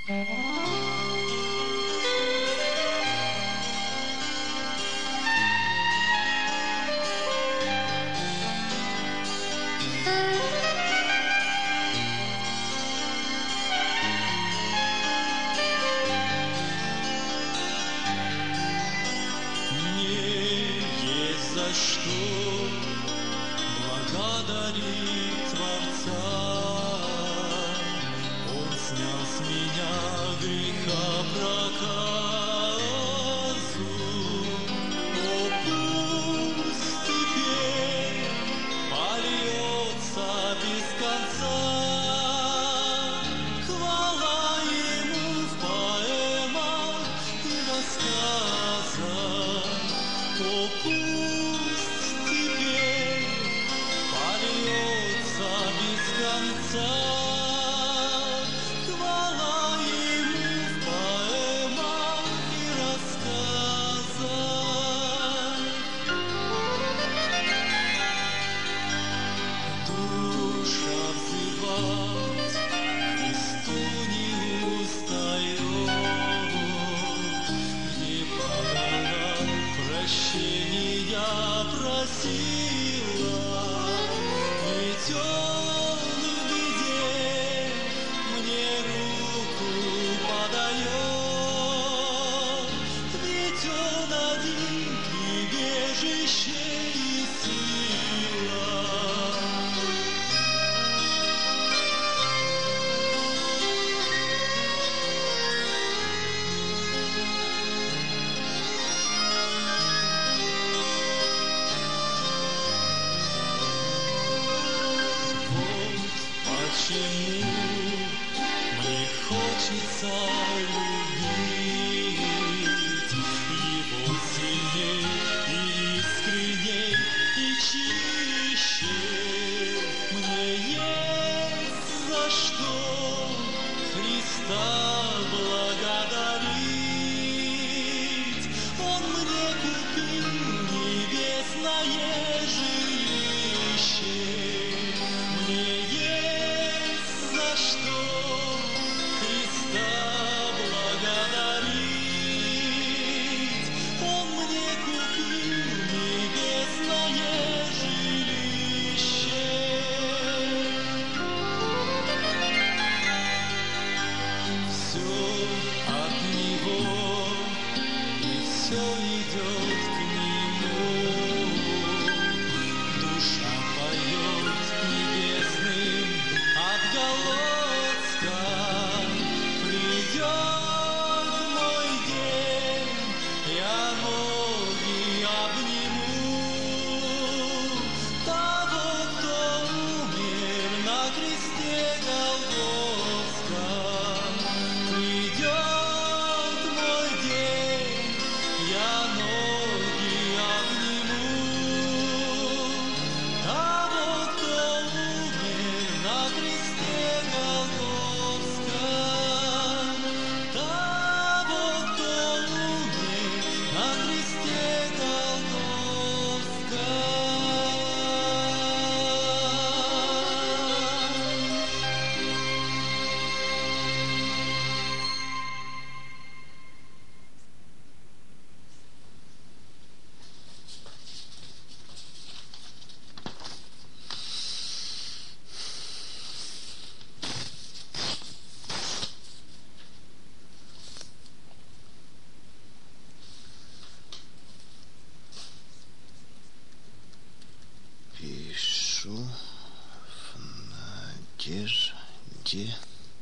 надежде,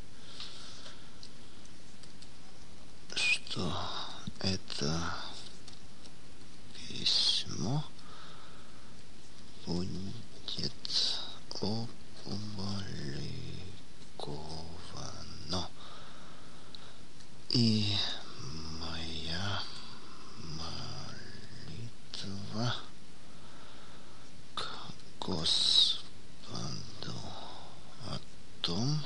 что это письмо будет опубликовано, и моя молитва к Господу о том,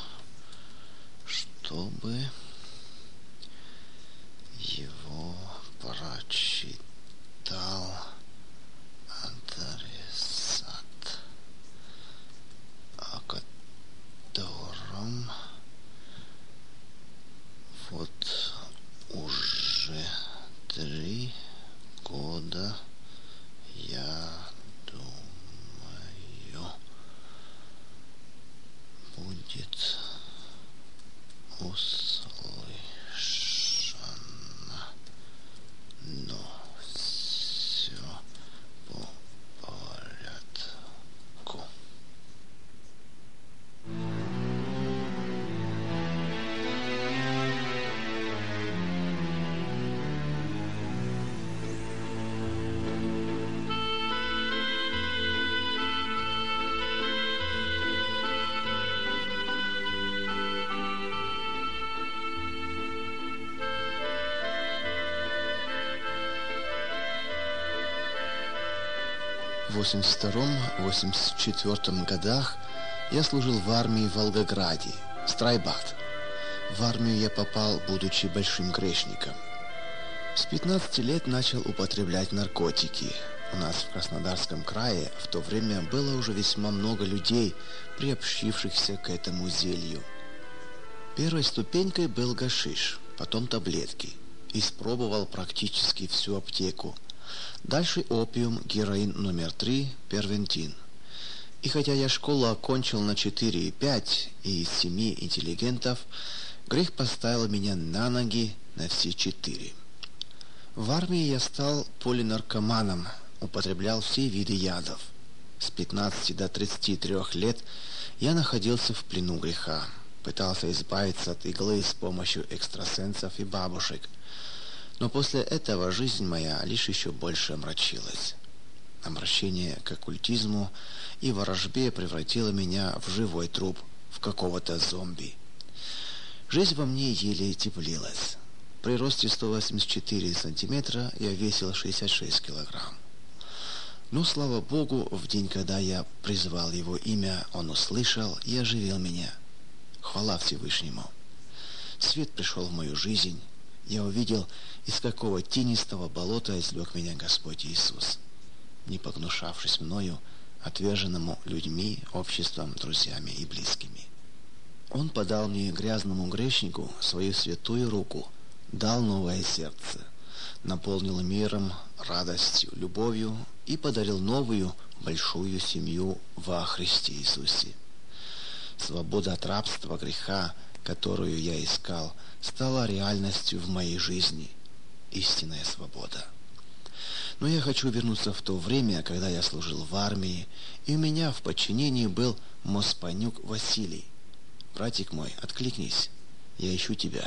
чтобы его прочитал адресат, о котором услышано. Но все по порядку. В 82-84 годах я служил в армии в Волгограде, Страйбат. В армию я попал, будучи большим грешником. С 15 лет начал употреблять наркотики. У нас в Краснодарском крае в то время было уже весьма много людей, приобщившихся к этому зелью. Первой ступенькой был гашиш, потом таблетки. Испробовал практически всю аптеку. Дальше опиум, героин номер 3, первентин. И хотя я школу окончил на 4,5 и из 7 интеллигентов, грех поставил меня на ноги на все 4. В армии я стал полинаркоманом, употреблял все виды ядов. С 15 до 33 лет я находился в плену греха, пытался избавиться от иглы с помощью экстрасенсов и бабушек. Но после этого жизнь моя лишь еще больше омрачилась. Обращение к оккультизму и ворожбе превратило меня в живой труп, в какого-то зомби. Жизнь во мне еле теплилась. При росте 184 сантиметра я весил 66 килограмм. Но, слава Богу, в день, когда я призвал Его имя, Он услышал и оживил меня. Хвала Всевышнему. Свет пришел в мою жизнь. Я увидел, из какого тенистого болота извлек меня Господь Иисус, не погнушавшись мною, отверженному людьми, обществом, друзьями и близкими. Он подал мне, грязному грешнику, свою святую руку, дал новое сердце, наполнил миром, радостью, любовью и подарил новую, большую семью во Христе Иисусе. Свобода от рабства греха, которую я искал, стала реальностью в моей жизни. Истинная свобода. Но я хочу вернуться в то время, когда я служил в армии, и у меня в подчинении был Моспанюк Василий. Братик мой, откликнись, я ищу тебя.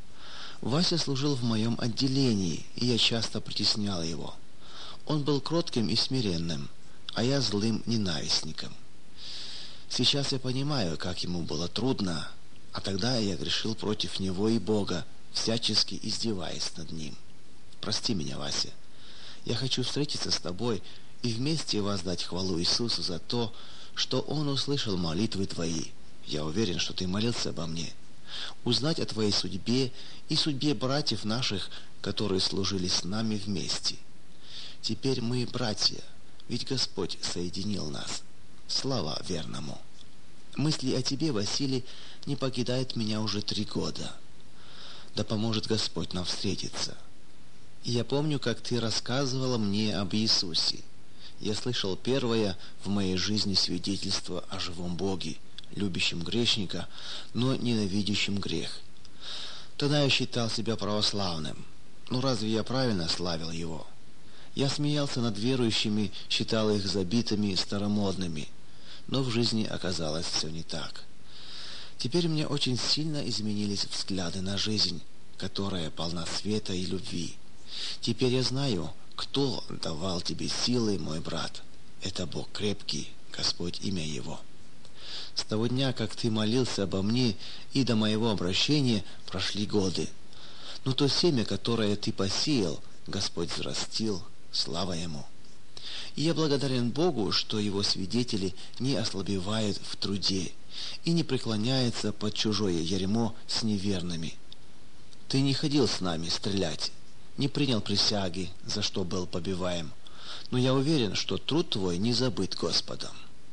Вася служил в моем отделении, и я часто притеснял его. Он был кротким и смиренным, а я злым ненавистником. Сейчас я понимаю, как ему было трудно, а тогда я грешил против него и Бога, всячески издеваясь над ним. Прости меня, Вася. Я хочу встретиться с тобой и вместе воздать хвалу Иисусу за то, что Он услышал молитвы твои. Я уверен, что ты молился обо мне. Узнать о твоей судьбе и судьбе братьев наших, которые служили с нами вместе. Теперь мы братья, ведь Господь соединил нас. Слава верному. Мысли о тебе, Василий, не покидают меня уже 3 года. Да поможет Господь нам встретиться. И я помню, как ты рассказывала мне об Иисусе. Я слышал первое в моей жизни свидетельство о живом Боге, любящем грешника, но ненавидящем грех. Тогда я считал себя православным. Но разве я правильно славил его? Я смеялся над верующими, считал их забитыми, старомодными. Но в жизни оказалось все не так. Теперь у меня очень сильно изменились взгляды на жизнь, которая полна света и любви. Теперь я знаю, кто давал тебе силы, мой брат. Это Бог крепкий, Господь имя Его. С того дня, как ты молился обо мне, и до моего обращения прошли годы. Но то семя, которое ты посеял, Господь взрастил, слава Ему. И я благодарен Богу, что Его свидетели не ослабевают в труде и не преклоняются под чужое ярмо с неверными. Ты не ходил с нами стрелять, не принял присяги, за что был побиваем, но я уверен, что труд твой не забыт Господом.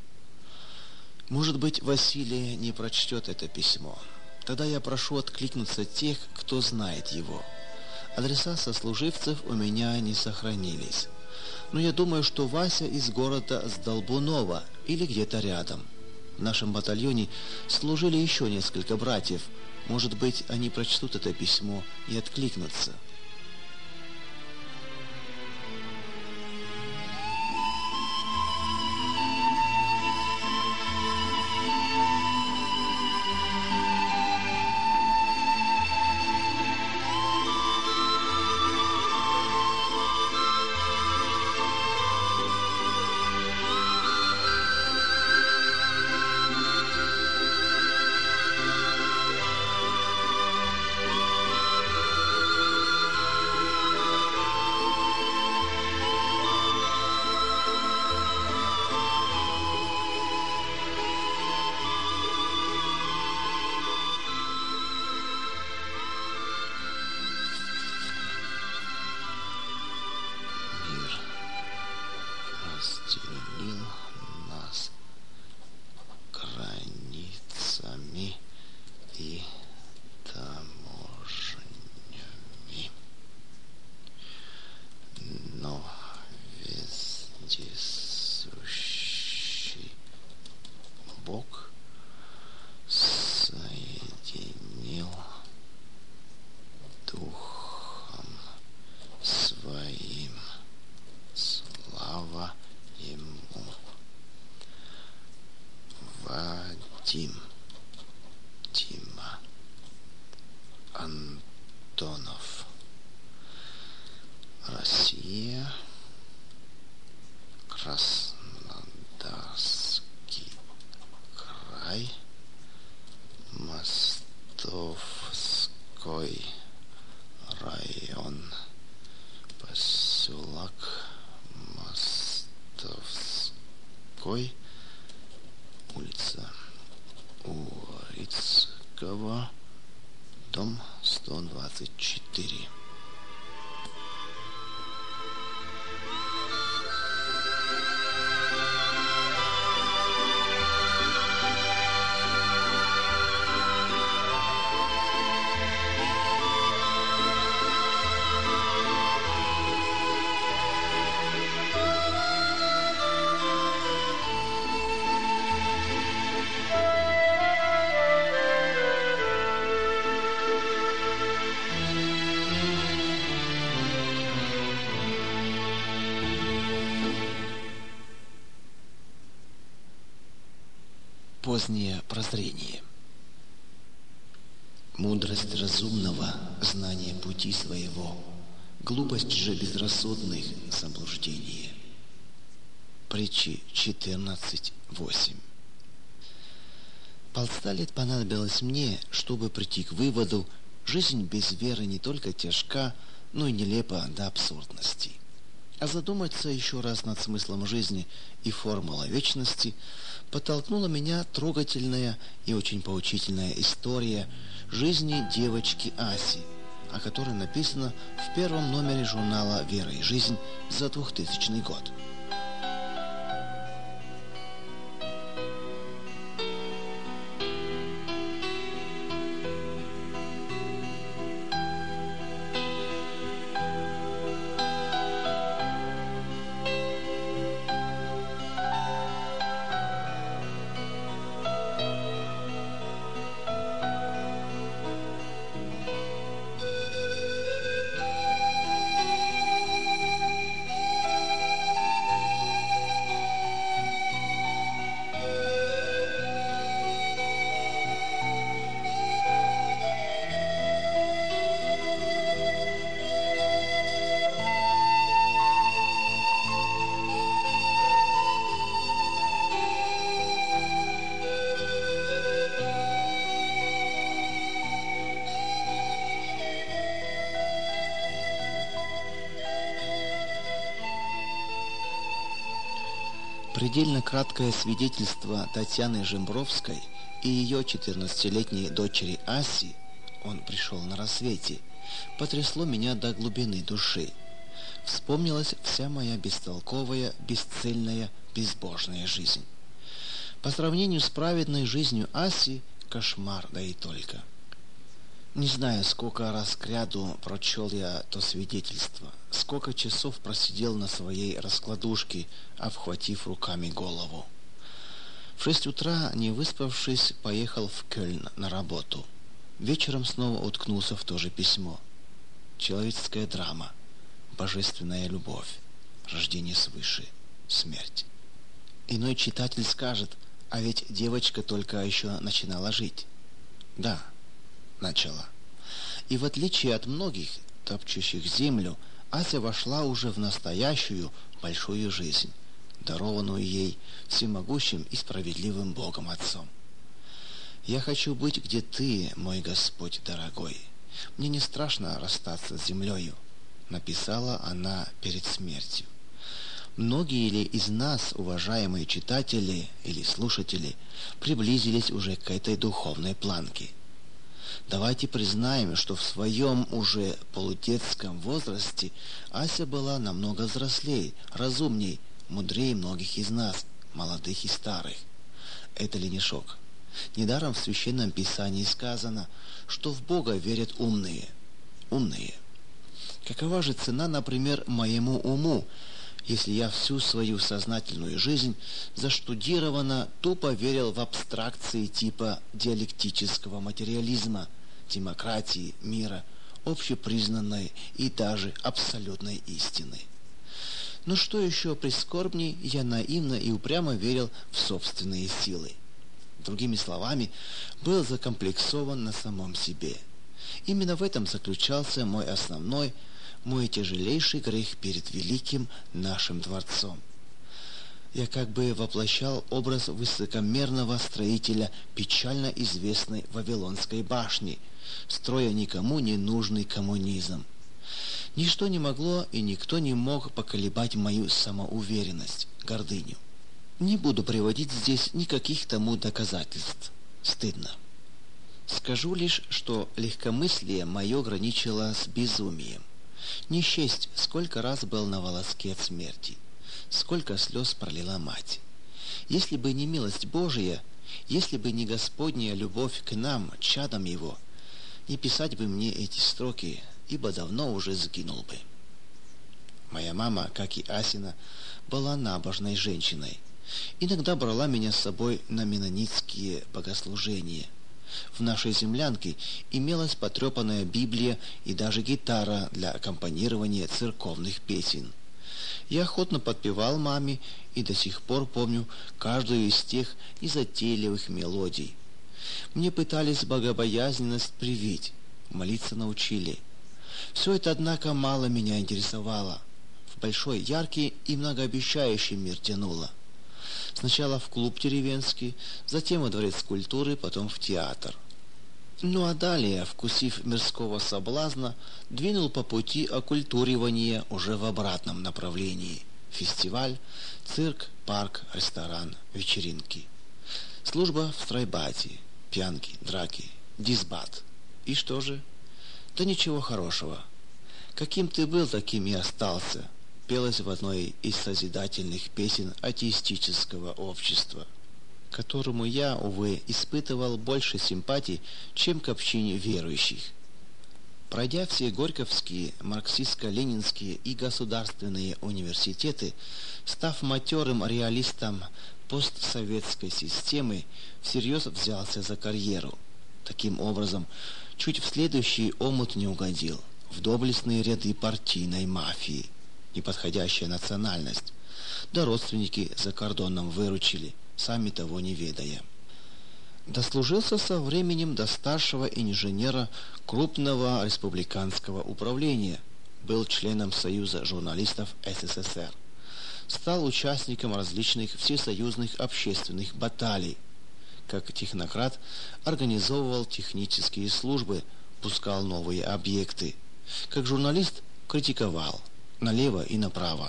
Может быть, Василий не прочтет это письмо. Тогда я прошу откликнуться тех, кто знает его. Адреса сослуживцев у меня не сохранились. Но я думаю, что Вася из города с Долбунова или где-то рядом. В нашем батальоне служили еще несколько братьев. Может быть, они прочтут это письмо и откликнутся. Разделил нас границами и таможнями, но вездесущий Бог соединил Духом Своим. Слава Ему. Вадим, Дима, Антонов. Россия, Краснодарский край, Мостовской район, поселок Мостовской, улица Урицкого, дом 124. Позднее прозрение. Мудрость разумного — знание пути своего, глупость же безрассудных — заблуждение. Притчи 14:8. Полста лет понадобилось мне, чтобы прийти к выводу: жизнь без веры не только тяжка, но и нелепа до абсурдности. А задуматься еще раз над смыслом жизни и формулой вечности подтолкнула меня трогательная и очень поучительная история жизни девочки Аси, о которой написано в первом номере журнала «Вера и жизнь» за 2000 год. Предельно краткое свидетельство Татьяны Жембровской и ее 14-летней дочери Аси «Он пришел на рассвете» потрясло меня до глубины души. Вспомнилась вся моя бестолковая, бесцельная, безбожная жизнь. По сравнению с праведной жизнью Аси – кошмар, да и только. Не знаю, сколько раз кряду прочел я то свидетельство, сколько часов просидел на своей раскладушке, обхватив руками голову. В 6 утра, не выспавшись, поехал в Кёльн на работу. Вечером снова уткнулся в то же письмо. Человеческая драма, божественная любовь, рождение свыше, смерть. Иной читатель скажет: а ведь девочка только еще начинала жить. Да, начала. И в отличие от многих, топчущих землю, Ася вошла уже в настоящую большую жизнь, дарованную ей всемогущим и справедливым Богом Отцом. «Я хочу быть, где Ты, мой Господь дорогой. Мне не страшно расстаться с землею», — написала она перед смертью. Многие ли из нас, уважаемые читатели или слушатели, приблизились уже к этой духовной планке? Давайте признаем, что в своем уже полудетском возрасте Ася была намного взрослей, разумней, мудрее многих из нас, молодых и старых. Это ли не шок? Недаром в Священном Писании сказано, что в Бога верят умные. Умные. Какова же цена, например, моему уму, если я всю свою сознательную жизнь заштудированно тупо верил в абстракции типа диалектического материализма, демократии, мира, общепризнанной и даже абсолютной истины? Но что еще прискорбней, я наивно и упрямо верил в собственные силы. Другими словами, был закомплексован на самом себе. Именно в этом заключался мой основной, мой тяжелейший грех перед великим нашим Творцом. Я как бы воплощал образ высокомерного строителя печально известной Вавилонской башни, строя никому не нужный коммунизм. Ничто не могло и никто не мог поколебать мою самоуверенность, гордыню. Не буду приводить здесь никаких тому доказательств. Стыдно. Скажу лишь, что легкомыслие мое граничило с безумием. Не счесть, сколько раз был на волоске от смерти, сколько слез пролила мать. Если бы не милость Божия, если бы не Господняя любовь к нам, чадам Его, не писать бы мне эти строки, ибо давно уже сгинул бы. Моя мама, как и Асина, была набожной женщиной. Иногда брала меня с собой на меннонитские богослужения. В нашей землянке имелась потрепанная Библия и даже гитара для аккомпанирования церковных песен. Я охотно подпевал маме и до сих пор помню каждую из тех незатейливых мелодий. Мне пытались богобоязненность привить, молиться научили. Все это, однако, мало меня интересовало. В большой, яркий и многообещающий мир тянуло. Сначала в клуб деревенский, затем во дворец культуры, потом в театр. Ну а далее, вкусив мирского соблазна, двинул по пути оккультуривания уже в обратном направлении. Фестиваль, цирк, парк, ресторан, вечеринки. Служба в стройбате, пьянки, драки, дисбат. И что же? Да ничего хорошего. Каким ты был, таким и остался, пелось в одной из созидательных песен атеистического общества, к которому я, увы, испытывал больше симпатий, чем к общине верующих. Пройдя все горьковские, марксистско-ленинские и государственные университеты, став матерым реалистом постсоветской системы, всерьез взялся за карьеру. Таким образом, чуть в следующий омут не угодил, в доблестные ряды партийной мафии. Неподходящая национальность, да родственники за кордоном выручили, сами того не ведая. Дослужился со временем до старшего инженера крупного республиканского управления, был членом Союза журналистов СССР, стал участником различных всесоюзных общественных баталий. Как технократ организовывал технические службы, пускал новые объекты. Как журналист критиковал налево и направо.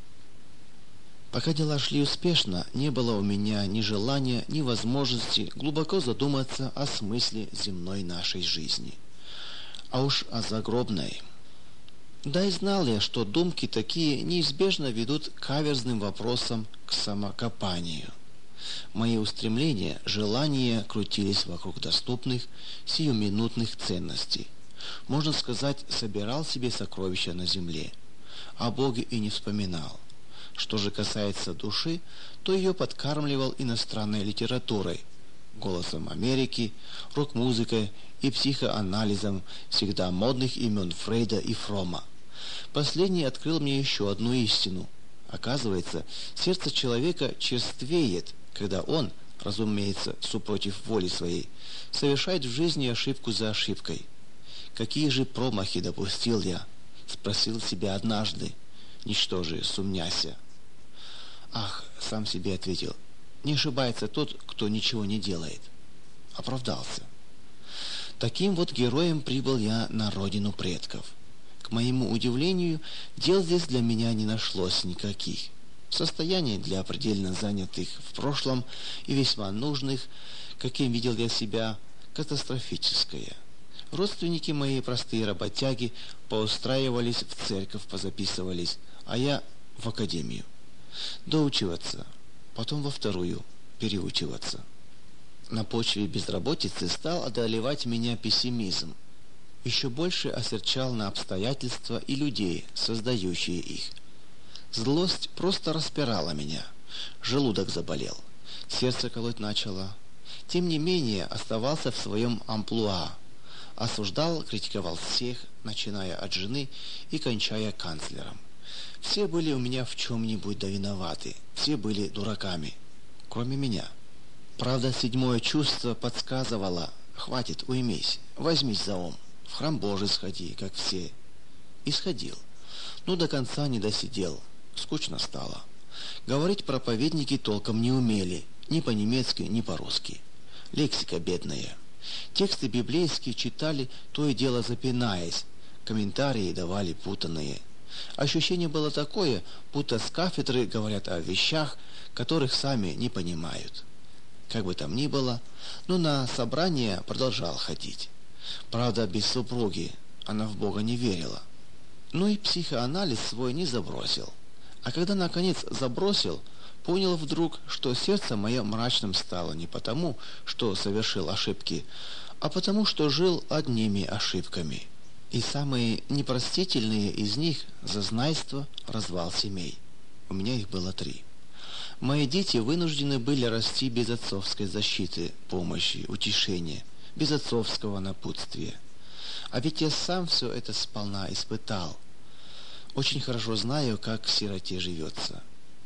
Пока дела шли успешно, не было у меня ни желания, ни возможности глубоко задуматься о смысле земной нашей жизни, а уж о загробной. Да и знал я, что думки такие неизбежно ведут к каверзным вопросам, к самокопанию. Мои устремления, желания крутились вокруг доступных, сиюминутных ценностей. Можно сказать, собирал себе сокровища на земле. О Боге и не вспоминал. Что же касается души, то ее подкармливал иностранной литературой, «Голосом Америки», рок-музыкой и психоанализом всегда модных имен Фрейда и Фромма. Последний открыл мне еще одну истину. Оказывается, сердце человека черствеет, когда он, разумеется, супротив воли своей, совершает в жизни ошибку за ошибкой. «Какие же промахи допустил я?» — спросил себя однажды, ничтоже сумняся. «Ах», — сам себе ответил, — «не ошибается тот, кто ничего не делает». Оправдался. Таким вот героем прибыл я на родину предков. К моему удивлению, дел здесь для меня не нашлось никаких. Состояние для предельно занятых в прошлом и весьма нужных, каким видел я себя, катастрофическое. Родственники мои, простые работяги, поустраивались в церковь, позаписывались, а я в академию. Доучиваться, потом во вторую, переучиваться. На почве безработицы стал одолевать меня пессимизм. Еще больше осерчал на обстоятельства и людей, создающие их. Злость просто распирала меня. Желудок заболел. Сердце колоть начало. Тем не менее, оставался в своем амплуа. Осуждал, критиковал всех, начиная от жены и кончая канцлером. Все были у меня в чем-нибудь да виноваты. Все были дураками. Кроме меня. Правда, седьмое чувство подсказывало: «Хватит, уймись, возьмись за ум. В храм Божий сходи, как все». И сходил. Но до конца не досидел. Скучно стало. Говорить проповедники толком не умели. Ни по-немецки, ни по-русски. Лексика бедная. Тексты библейские читали, то и дело запинаясь. Комментарии давали путанные. Ощущение было такое, будто с кафедры говорят о вещах, которых сами не понимают. Как бы там ни было, но на собрания продолжал ходить. Правда, без супруги, она в Бога не верила. Но и психоанализ свой не забросил. А когда, наконец, забросил, понял вдруг, что сердце мое мрачным стало не потому, что совершил ошибки, а потому, что жил одними ошибками. И самые непростительные из них – зазнайство, развал семей. У меня их было 3. Мои дети вынуждены были расти без отцовской защиты, помощи, утешения, без отцовского напутствия. А ведь я сам все это сполна испытал. Очень хорошо знаю, как сироте живется.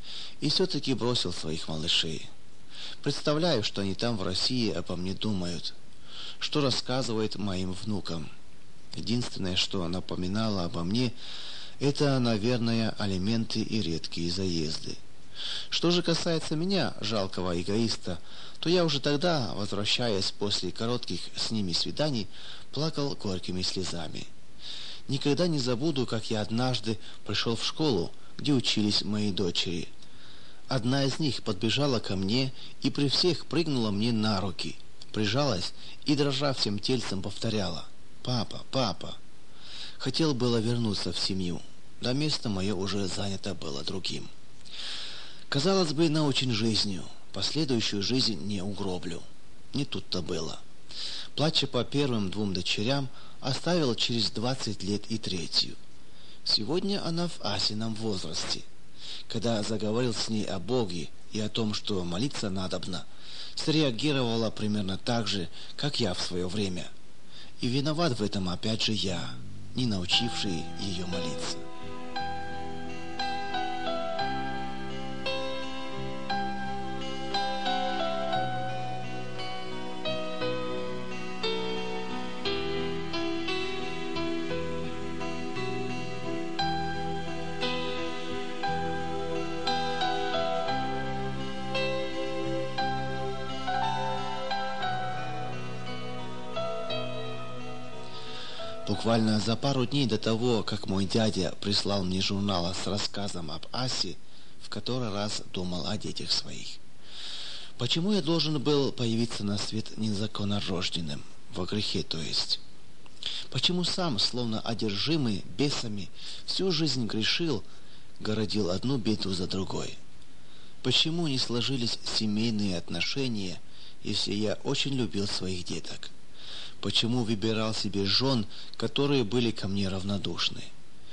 И все-таки бросил своих малышей. Представляю, что они там в России обо мне думают, что рассказывают моим внукам. Единственное, что напоминало обо мне, это, наверное, алименты и редкие заезды. Что же касается меня, жалкого эгоиста, то я уже тогда, возвращаясь после коротких с ними свиданий, плакал горькими слезами. Никогда не забуду, как я однажды пришел в школу, где учились мои дочери. Одна из них подбежала ко мне и при всех прыгнула мне на руки, прижалась и, дрожа всем тельцем, повторяла: «Папа, папа». Хотел было вернуться в семью, да место мое уже занято было другим. Казалось бы, научен жизнью, последующую жизнь не угроблю. Не тут-то было. Плача по первым 2 дочерям, оставил через 20 лет и 3-ю. Сегодня она в Асином возрасте. Когда заговорил с ней о Боге и о том, что молиться надобно, среагировала примерно так же, как я в свое время. И виноват в этом опять же я, не научивший ее молиться. Буквально за пару дней до того, как мой дядя прислал мне журнал с рассказом об Асе, в который раз думал о детях своих. Почему я должен был появиться на свет незаконнорожденным, во грехе, то есть? Почему сам, словно одержимый бесами, всю жизнь грешил, городил одну беду за другой? Почему не сложились семейные отношения, если я очень любил своих деток? Почему выбирал себе жен, которые были ко мне равнодушны?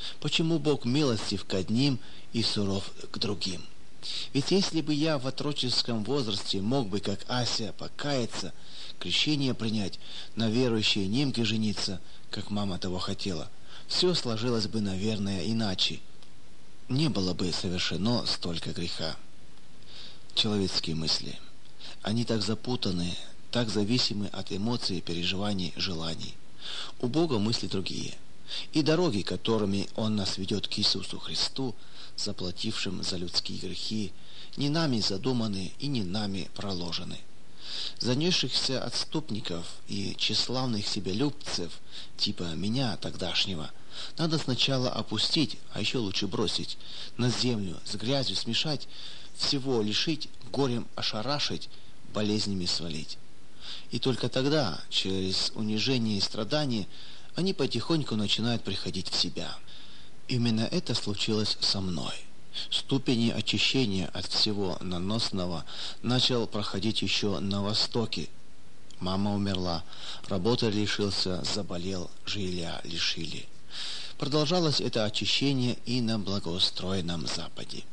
Почему Бог милостив к одним и суров к другим? Ведь если бы я в отроческом возрасте мог бы, как Ася, покаяться, крещение принять, на верующей немке жениться, как мама того хотела, все сложилось бы, наверное, иначе. Не было бы совершено столько греха. Человеческие мысли. Они так запутаны, так зависимы от эмоций, переживаний, желаний. У Бога мысли другие. И дороги, которыми Он нас ведет к Иисусу Христу, заплатившим за людские грехи, не нами задуманы и не нами проложены. Занесшихся отступников и тщеславных себелюбцев, типа меня тогдашнего, надо сначала опустить, а еще лучше бросить, на землю, с грязью смешать, всего лишить, горем ошарашить, болезнями свалить. И только тогда, через унижение и страдания, они потихоньку начинают приходить в себя. Именно это случилось со мной. Ступени очищения от всего наносного начал проходить еще на Востоке. Мама умерла, работы лишился, заболел, жилья лишили. Продолжалось это очищение и на благоустроенном Западе.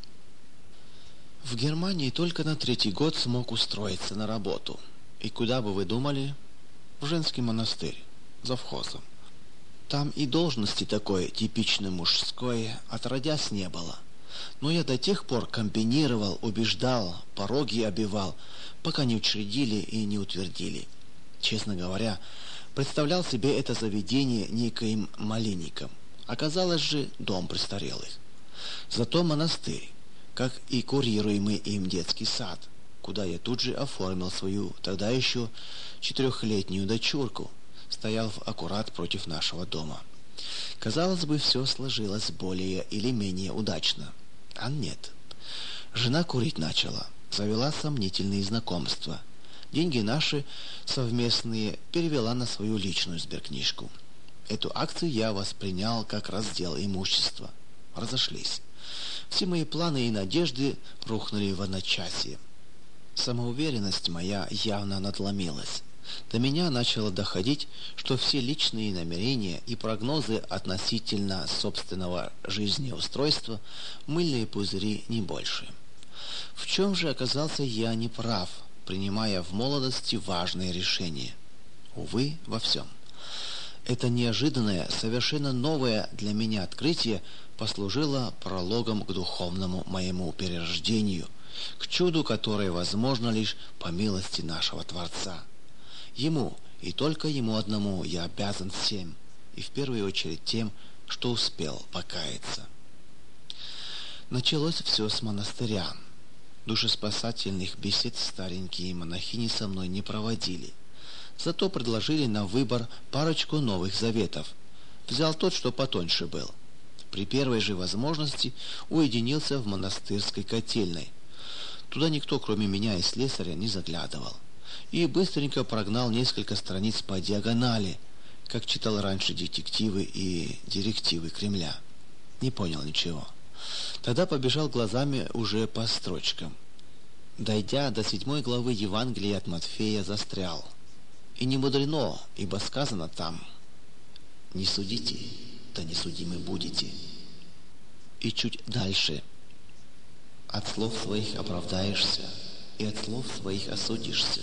В Германии только на 3-й год смог устроиться на работу. И куда бы вы думали? В женский монастырь, завхозом. Там и должности такой типично мужской отродясь не было. Но я до тех пор комбинировал, убеждал, пороги обивал, пока не учредили и не утвердили. Честно говоря, представлял себе это заведение некоим малинником. Оказалось же дом престарелых. Зато монастырь, как и курируемый им детский сад, куда я тут же оформил свою тогда еще 4-летнюю дочурку, стоял аккурат против нашего дома. Казалось бы, все сложилось более или менее удачно. А нет. Жена курить начала, завела сомнительные знакомства. Деньги наши совместные перевела на свою личную сберкнижку. Эту акцию я воспринял как раздел имущества. Разошлись. Все мои планы и надежды рухнули в одночасье. Самоуверенность моя явно надломилась. До меня начало доходить, что все личные намерения и прогнозы относительно собственного жизнеустройства – мыльные пузыри, не больше. В чем же оказался я неправ, принимая в молодости важные решения? Увы, во всем. Это неожиданное, совершенно новое для меня открытие послужило прологом к духовному моему перерождению, к чуду, которое возможно лишь по милости нашего Творца. Ему, и только ему одному, я обязан всем, и в первую очередь тем, что успел покаяться. Началось все с монастыря. Душеспасательных бесед старенькие монахини со мной не проводили. Зато предложили на выбор парочку новых заветов. Взял тот, что потоньше был. При первой же возможности уединился в монастырской котельной. Туда никто, кроме меня и слесаря, не заглядывал. И быстренько прогнал несколько страниц по диагонали, как читал раньше детективы и директивы Кремля. Не понял ничего. Тогда побежал глазами уже по строчкам. Дойдя до 7 главы Евангелия от Матфея, застрял. И не мудрено, ибо сказано там: «Не судите, да не судимы будете». И чуть дальше: «От слов своих оправдаешься, и от слов своих осудишься».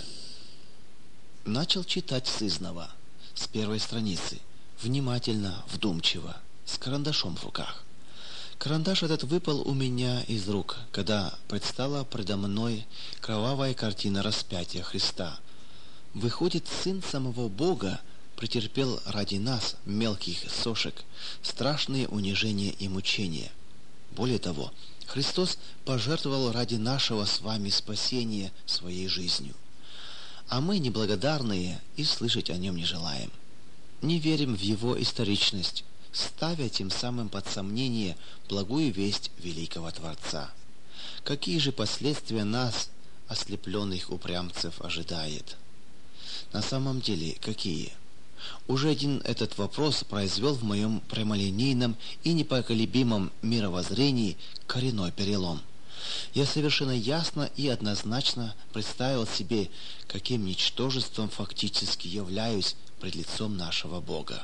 Начал читать сызнова, с первой страницы, внимательно, вдумчиво, с карандашом в руках. Карандаш этот выпал у меня из рук, когда предстала предо мной кровавая картина распятия Христа. Выходит, Сын самого Бога претерпел ради нас, мелких сошек, страшные унижения и мучения. Более того, Христос пожертвовал ради нашего с вами спасения своей жизнью. А мы, неблагодарные, и слышать о нем не желаем. Не верим в его историчность, ставя тем самым под сомнение благую весть великого Творца. Какие же последствия нас, ослепленных упрямцев, ожидает? На самом деле, какие? Уже один этот вопрос произвел в моем прямолинейном и непоколебимом мировоззрении коренной перелом. Я совершенно ясно и однозначно представил себе, каким ничтожеством фактически являюсь пред лицом нашего Бога.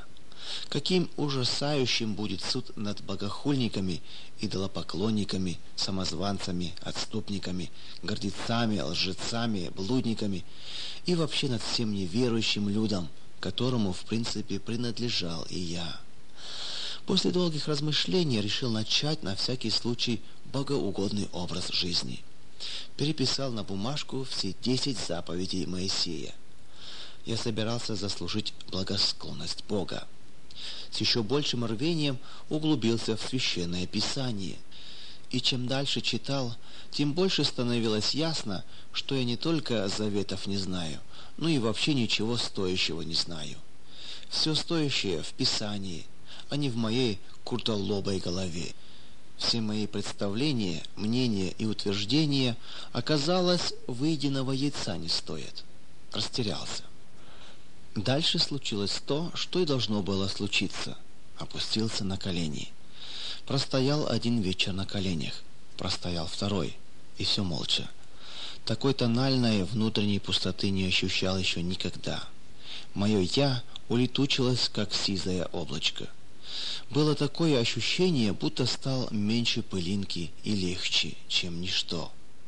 Каким ужасающим будет суд над богохульниками, идолопоклонниками, самозванцами, отступниками, гордецами, лжецами, блудниками и вообще над всем неверующим людом, которому, в принципе, принадлежал и я. После долгих размышлений решил начать на всякий случай богоугодный образ жизни. Переписал на бумажку все 10 заповедей Моисея. Я собирался заслужить благосклонность Бога. С еще большим рвением углубился в Священное Писание. И чем дальше читал, тем больше становилось ясно, что я не только заветов не знаю, но и вообще ничего стоящего не знаю. Все стоящее в Писании, а не в моей куртолобой голове. Все мои представления, мнения и утверждения, оказалось, выеденного яйца не стоят. Растерялся. Дальше случилось то, что и должно было случиться. Опустился на колени. Простоял один вечер на коленях. Простоял второй. И все молча. Такой тональной внутренней пустоты не ощущал еще никогда. Мое «я» улетучилось, как сизое облачко. Было такое ощущение, будто стал меньше пылинки и легче, чем ничто.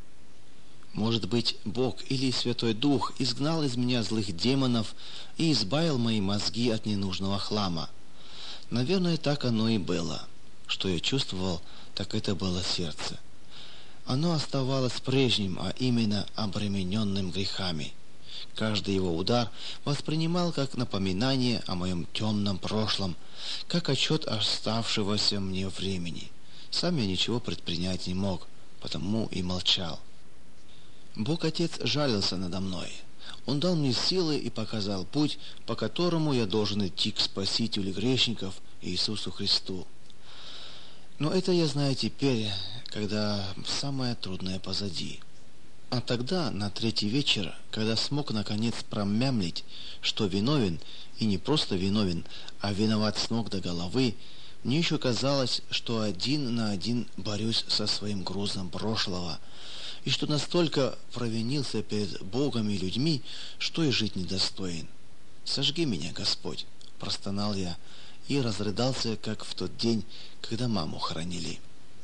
Может быть, Бог или Святой Дух изгнал из меня злых демонов и избавил мои мозги от ненужного хлама. Наверное, так оно и было. Что я чувствовал, так это было сердце. Оно оставалось прежним, а именно обремененным грехами. Каждый его удар воспринимал как напоминание о моем темном прошлом, как отчет оставшегося мне времени. Сам я ничего предпринять не мог, потому и молчал. Бог-Отец жалился надо мной. Он дал мне силы и показал путь, по которому я должен идти к Спасителю грешников Иисусу Христу. Но это я знаю теперь, когда самое трудное позади. А тогда, на третий вечер, когда смог наконец промямлить, что виновен, и не просто виновен, а виноват с ног до головы, мне еще казалось, что один на один борюсь со своим грузом прошлого, и что настолько провинился перед Богом и людьми, что и жить недостоин. «Сожги меня, Господь!» – простонал я и разрыдался, как в тот день, когда маму хоронили.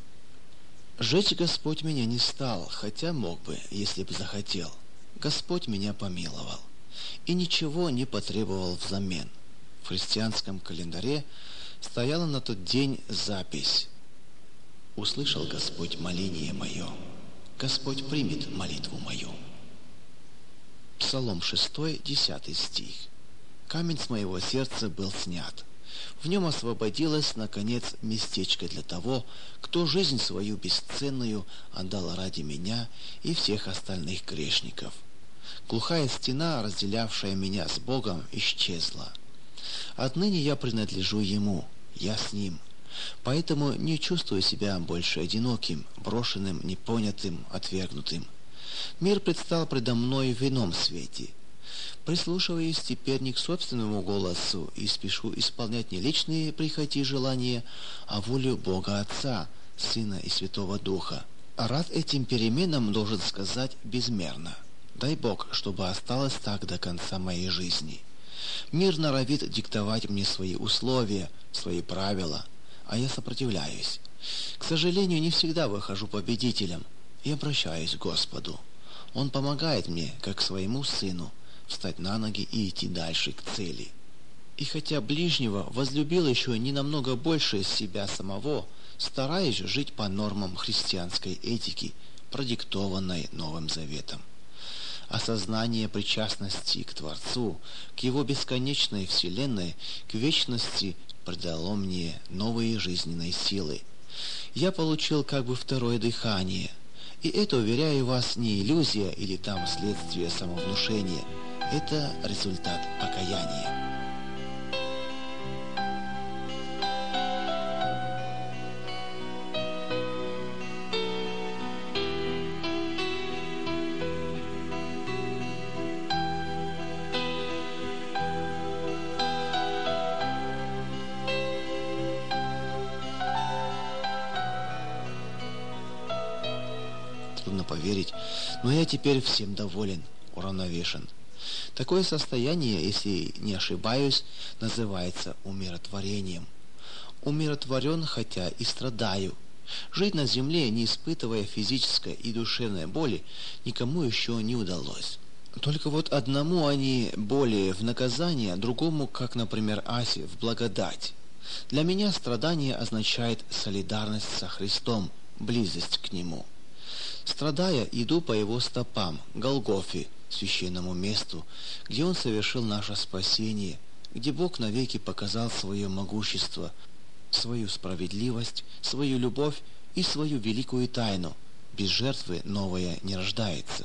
Жечь Господь меня не стал, хотя мог бы, если бы захотел. Господь меня помиловал и ничего не потребовал взамен. В христианском календаре стояла на тот день запись: «Услышал Господь моление мое, Господь примет молитву мою». Псалом 6, 10 стих. Камень с моего сердца был снят. В нем освободилось, наконец, местечко для того, кто жизнь свою бесценную отдал ради меня и всех остальных грешников. Глухая стена, разделявшая меня с Богом, исчезла. Отныне я принадлежу Ему, я с Ним. Поэтому не чувствую себя больше одиноким, брошенным, непонятым, отвергнутым. Мир предстал предо мной в ином свете. Прислушиваюсь теперь не к собственному голосу и спешу исполнять не личные прихоти и желания, а волю Бога Отца, Сына и Святого Духа. Рад этим переменам, должен сказать, безмерно. Дай Бог, чтобы осталось так до конца моей жизни. Мир норовит диктовать мне свои условия, свои правила, а я сопротивляюсь. К сожалению, не всегда выхожу победителем и обращаюсь к Господу. Он помогает мне, как своему сыну, встать на ноги и идти дальше к цели. И хотя ближнего возлюбил еще не намного больше себя самого, стараюсь жить по нормам христианской этики, продиктованной Новым Заветом. Осознание причастности к Творцу, к Его бесконечной вселенной, к вечности придало мне новые жизненные силы. Я получил как бы второе дыхание. И это, уверяю вас, не иллюзия или там следствие самовнушения. Это результат покаяния. Трудно поверить, но я теперь всем доволен, уравновешен. Такое состояние, если не ошибаюсь, называется умиротворением. Умиротворен, хотя и страдаю. Жить на земле, не испытывая физической и душевной боли, никому еще не удалось. Только вот одному они боли в наказание, другому, как, например, Асе, в благодать. Для меня страдание означает солидарность со Христом, близость к Нему. Страдая, иду по Его стопам, Голгофе, священному месту, где Он совершил наше спасение, где Бог навеки показал свое могущество, свою справедливость, свою любовь и свою великую тайну. Без жертвы новое не рождается.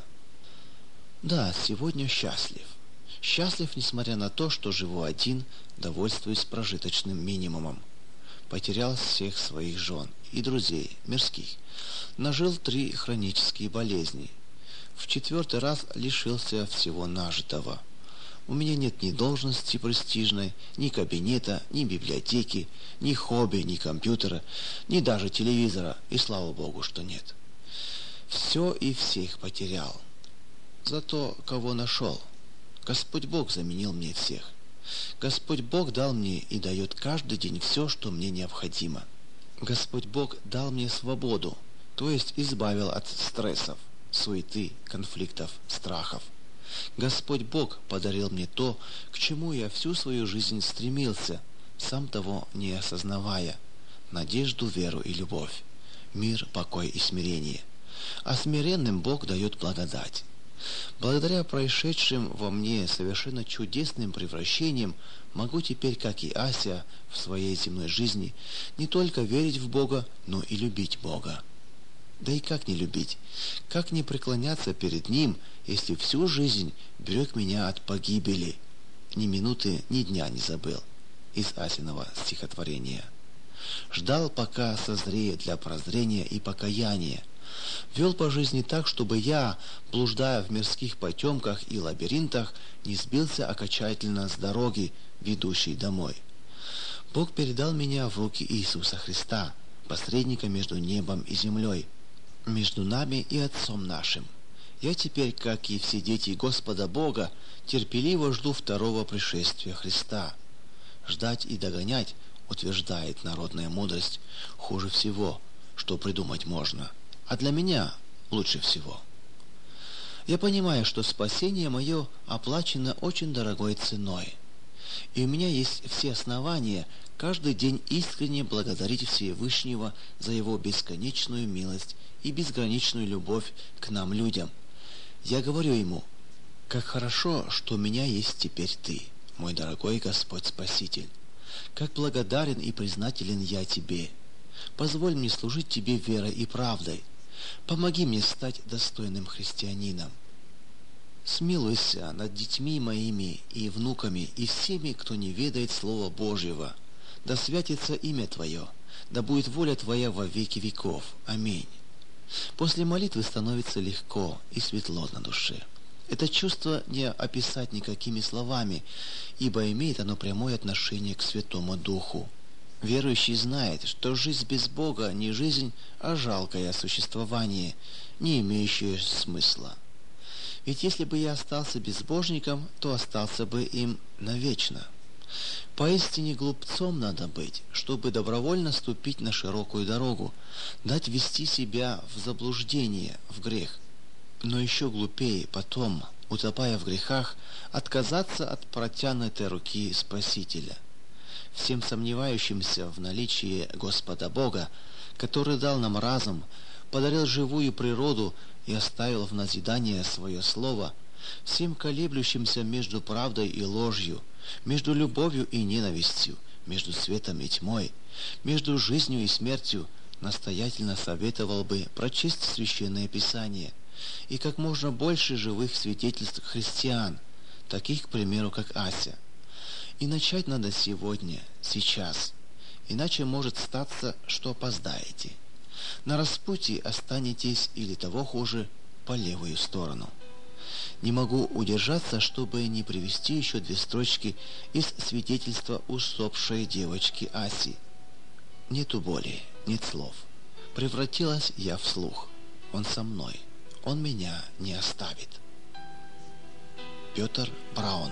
Да, сегодня счастлив. Счастлив, несмотря на то, что живу один, довольствуюсь прожиточным минимумом. Потерял всех своих жен и друзей, мирских. Нажил 3 хронические болезни. В 4-й раз лишился всего нажитого. У меня нет ни должности престижной, ни кабинета, ни библиотеки, ни хобби, ни компьютера, ни даже телевизора, и слава Богу, что нет. Все и всех потерял. Зато кого нашел? Господь Бог заменил мне всех. Господь Бог дал мне и дает каждый день все, что мне необходимо. Господь Бог дал мне свободу, то есть избавил от стрессов, суеты, конфликтов, страхов. Господь Бог подарил мне то, к чему я всю свою жизнь стремился, сам того не осознавая: надежду, веру и любовь, мир, покой и смирение. А смиренным Бог дает благодать. Благодаря происшедшим во мне совершенно чудесным превращениям могу теперь, как и Ася в своей земной жизни, не только верить в Бога, но и любить Бога. Да и как не любить? Как не преклоняться перед Ним, если всю жизнь берег меня от погибели? Ни минуты, ни дня не забыл. Из Асиного стихотворения. Ждал, пока созреет для прозрения и покаяния. Вел по жизни так, чтобы я, блуждая в мирских потемках и лабиринтах, не сбился окончательно с дороги, ведущей домой. Бог передал меня в руки Иисуса Христа, посредника между небом и землей, между нами и Отцом нашим. Я теперь, как и все дети Господа Бога, терпеливо жду второго пришествия Христа. Ждать и догонять, утверждает народная мудрость, хуже всего, что придумать можно. А для меня лучше всего. Я понимаю, что спасение мое оплачено очень дорогой ценой. И у меня есть все основания каждый день искренне благодарить Всевышнего за Его бесконечную милость и безграничную любовь к нам, людям. Я говорю Ему: как хорошо, что у меня есть теперь Ты, мой дорогой Господь Спаситель. Как благодарен и признателен я Тебе. Позволь мне служить Тебе верой и правдой. Помоги мне стать достойным христианином. Смилуйся над детьми моими и внуками и всеми, кто не ведает Слова Божьего. Да святится имя Твое, да будет воля Твоя во веки веков. Аминь. После молитвы становится легко и светло на душе. Это чувство не описать никакими словами, ибо имеет оно прямое отношение к Святому Духу. Верующий знает, что жизнь без Бога не жизнь, а жалкое существование, не имеющее смысла. Ведь если бы я остался безбожником, то остался бы им навечно. Поистине глупцом надо быть, чтобы добровольно ступить на широкую дорогу, дать вести себя в заблуждение, в грех. Но еще глупее потом, утопая в грехах, отказаться от протянутой руки Спасителя. Всем сомневающимся в наличии Господа Бога, который дал нам разум, подарил живую природу и оставил в назидание свое слово, всем колеблющимся между правдой и ложью, между любовью и ненавистью, между светом и тьмой, между жизнью и смертью, настоятельно советовал бы прочесть Священное Писание и как можно больше живых свидетельств христиан, таких, к примеру, как Ася. И начать надо сегодня, сейчас, иначе может статься, что опоздаете. На распутье останетесь или того хуже, по левую сторону. Не могу удержаться, чтобы не привести еще 2 строчки из свидетельства усопшей девочки Аси. Нету боли, нет слов. Превратилась я в слух. Он со мной. Он меня не оставит. Петр Браун.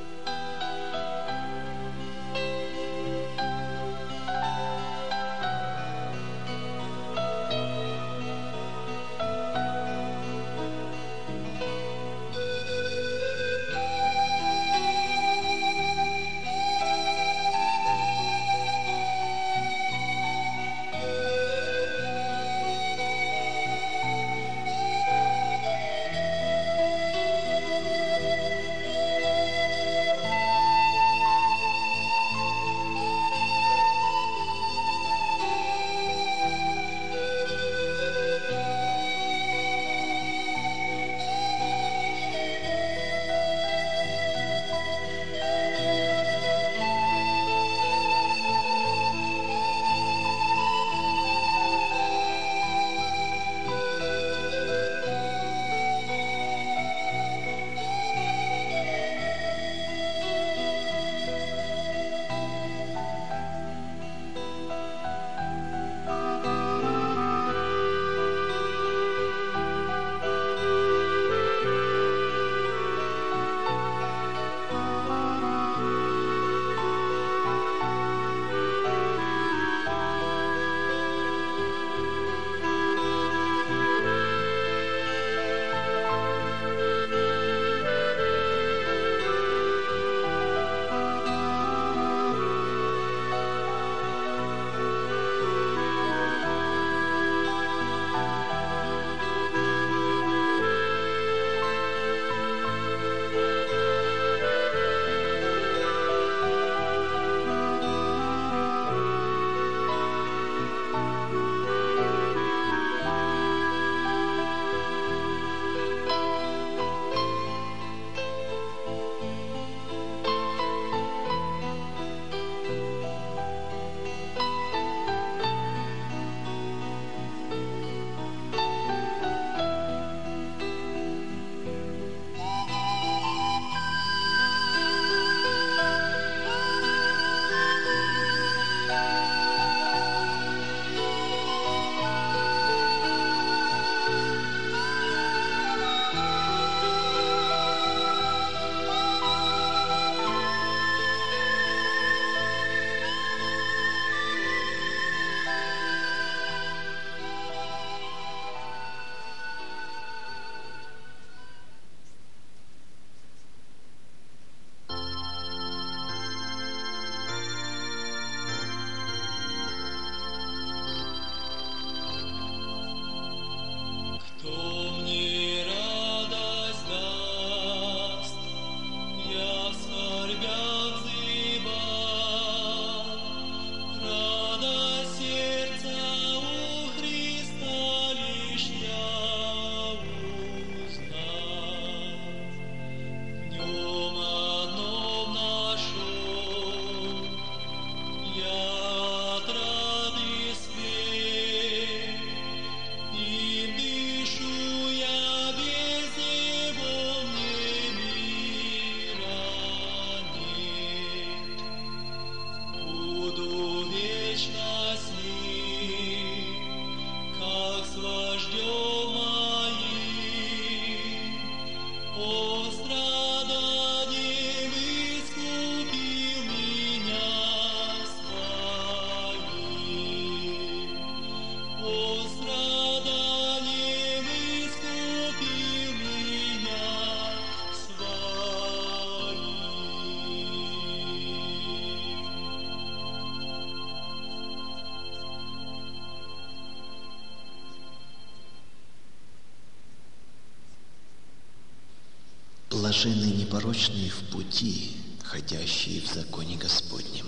Блаженны непорочные в пути, ходящие в законе Господнем.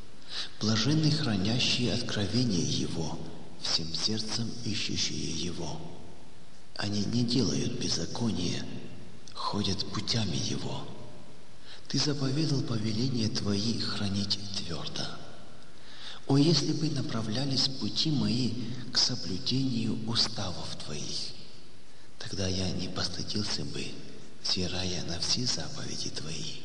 Блаженны хранящие откровение Его, всем сердцем ищущие Его. Они не делают беззакония, ходят путями Его. Ты заповедал повеления Твои хранить твердо. О, если бы направлялись пути мои к соблюдению уставов Твоих, тогда я не постыдился бы, взирая на все заповеди Твои.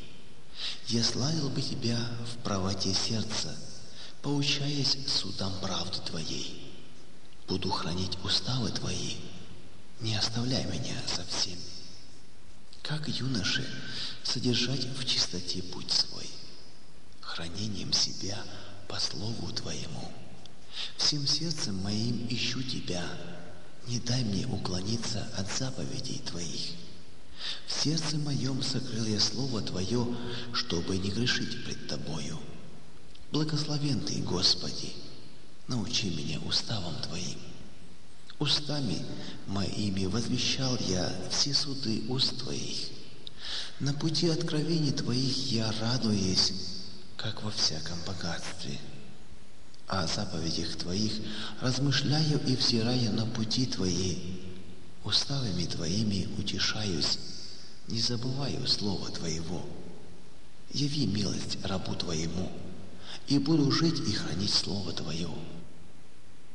Я славил бы Тебя в правоте сердца, поучаясь судам правды Твоей. Буду хранить уставы Твои, не оставляй меня совсем. как юноше содержать в чистоте путь свой, хранением себя по слову Твоему. Всем сердцем моим ищу Тебя, не дай мне уклониться от заповедей Твоих. В сердце моем сокрыл я Слово Твое, чтобы не грешить пред Тобою. Благословен Ты, Господи, научи меня уставам Твоим. Устами моими возвещал я все суды уст Твоих. На пути откровений Твоих я радуюсь, как во всяком богатстве. О заповедях Твоих размышляю и взираю на пути Твои. Уставами Твоими утешаюсь, не забываю слова Твоего. Яви милость рабу Твоему, и буду жить и хранить Слово Твое.